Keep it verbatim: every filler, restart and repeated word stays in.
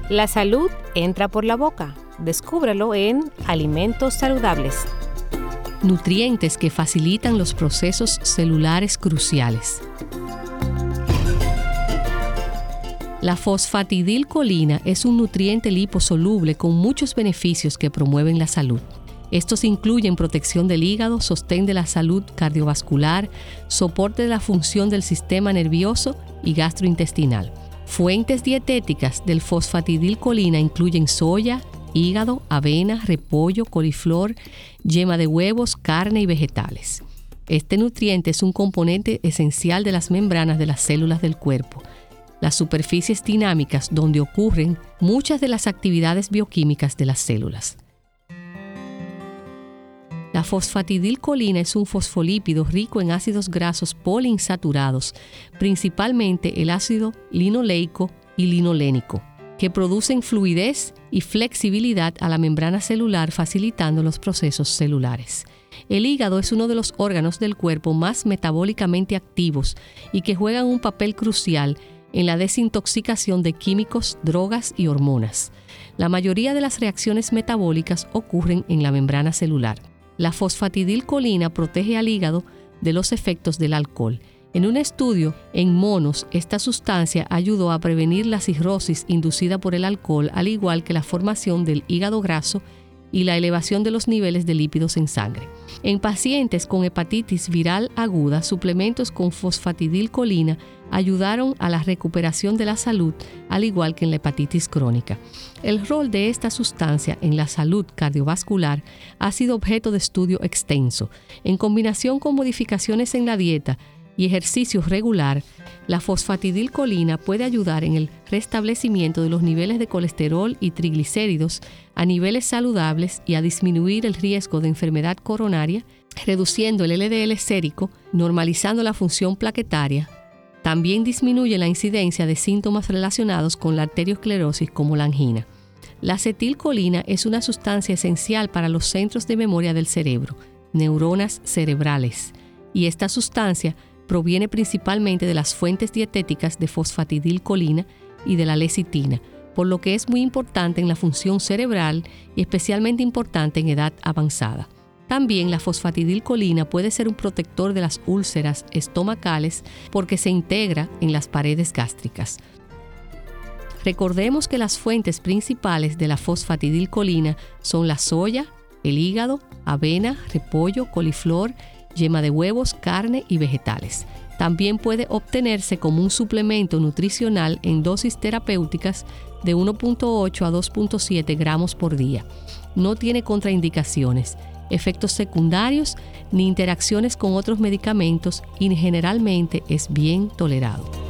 La salud entra por la boca. Descúbrelo en Alimentos Saludables. Nutrientes que facilitan los procesos celulares cruciales. La fosfatidilcolina es un nutriente liposoluble con muchos beneficios que promueven la salud. Estos incluyen protección del hígado, sostén de la salud cardiovascular, soporte de la función del sistema nervioso y gastrointestinal. Fuentes dietéticas del fosfatidilcolina incluyen soya, hígado, avena, repollo, coliflor, yema de huevos, carne y vegetales. Este nutriente es un componente esencial de las membranas de las células del cuerpo, las superficies dinámicas donde ocurren muchas de las actividades bioquímicas de las células. La fosfatidilcolina es un fosfolípido rico en ácidos grasos poliinsaturados, principalmente el ácido linoleico y linolénico, que producen fluidez y flexibilidad a la membrana celular, facilitando los procesos celulares. El hígado es uno de los órganos del cuerpo más metabólicamente activos y que juegan un papel crucial en la desintoxicación de químicos, drogas y hormonas. La mayoría de las reacciones metabólicas ocurren en la membrana celular. La fosfatidilcolina protege al hígado de los efectos del alcohol. En un estudio en monos, esta sustancia ayudó a prevenir la cirrosis inducida por el alcohol, al igual que la formación del hígado graso y la elevación de los niveles de lípidos en sangre. En pacientes con hepatitis viral aguda, suplementos con fosfatidilcolina ayudaron a la recuperación de la salud, al igual que en la hepatitis crónica. El rol de esta sustancia en la salud cardiovascular ha sido objeto de estudio extenso. En combinación con modificaciones en la dieta y ejercicio regular, la fosfatidilcolina puede ayudar en el restablecimiento de los niveles de colesterol y triglicéridos a niveles saludables y a disminuir el riesgo de enfermedad coronaria, reduciendo el L D L sérico, normalizando la función plaquetaria. También disminuye la incidencia de síntomas relacionados con la arteriosclerosis como la angina. La acetilcolina es una sustancia esencial para los centros de memoria del cerebro, neuronas cerebrales, y esta sustancia proviene principalmente de las fuentes dietéticas de fosfatidilcolina y de la lecitina, por lo que es muy importante en la función cerebral y especialmente importante en edad avanzada. También la fosfatidilcolina puede ser un protector de las úlceras estomacales porque se integra en las paredes gástricas. Recordemos que las fuentes principales de la fosfatidilcolina son la soya, el hígado, avena, repollo, coliflor, yema de huevos, carne y vegetales. También puede obtenerse como un suplemento nutricional en dosis terapéuticas de uno punto ocho a dos punto siete gramos por día. No tiene contraindicaciones, efectos secundarios ni interacciones con otros medicamentos y generalmente es bien tolerado.